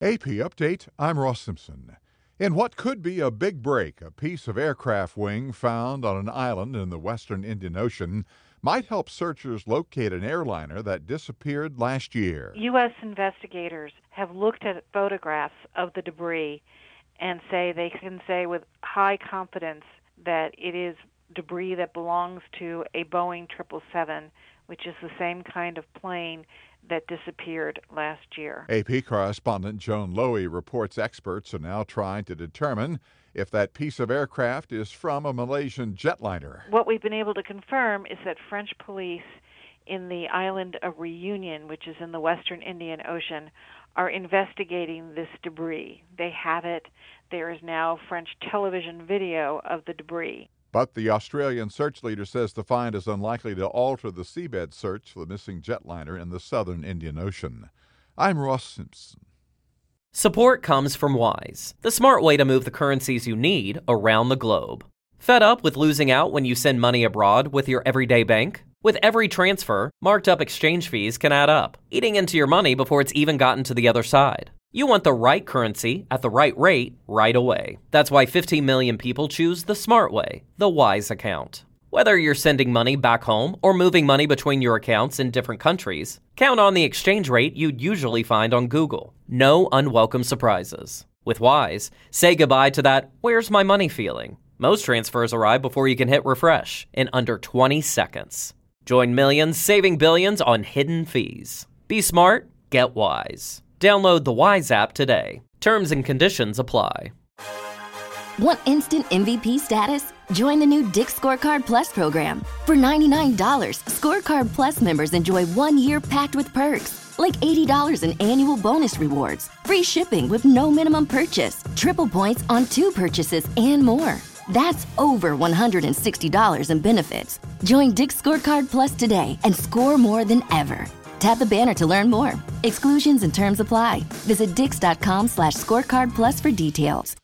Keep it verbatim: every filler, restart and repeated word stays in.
A P Update, I'm Ross Simpson. In what could be a big break, a piece of aircraft wing found on an island in the western Indian Ocean might help searchers locate an airliner that disappeared last year. U S investigators have looked at photographs of the debris and say they can say with high confidence that it is debris that belongs to a Boeing triple seven, which is the same kind of plane that disappeared last year. A P correspondent Joan Lowy reports experts are now trying to determine if that piece of aircraft is from a Malaysian jetliner. What we've been able to confirm is that French police in the island of Reunion, which is in the western Indian Ocean, are investigating this debris. They have it. There is now French television video of the debris. But the Australian search leader says the find is unlikely to alter the seabed search for the missing jetliner in the southern Indian Ocean. I'm Ross Simpson. Support comes from Wise, the smart way to move the currencies you need around the globe. Fed up with losing out when you send money abroad with your everyday bank? With every transfer, marked up exchange fees can add up, eating into your money before it's even gotten to the other side. You want the right currency at the right rate right away. That's why fifteen million people choose the smart way, the Wise account. Whether you're sending money back home or moving money between your accounts in different countries, count on the exchange rate you'd usually find on Google. No unwelcome surprises. With Wise, say goodbye to that "where's my money" feeling. Most transfers arrive before you can hit refresh in under twenty seconds. Join millions saving billions on hidden fees. Be smart, get Wise. Download the Wise app today. Terms and conditions apply. Want instant M V P status? Join the new Dick's Scorecard Plus program. For ninety-nine dollars, Scorecard Plus members enjoy one year packed with perks, like eighty dollars in annual bonus rewards, free shipping with no minimum purchase, triple points on two purchases, and more. That's over one hundred sixty dollars in benefits. Join Dick's Scorecard Plus today and score more than ever. Tap the banner to learn more. Exclusions and terms apply. Visit dix.com slash scorecard plus for details.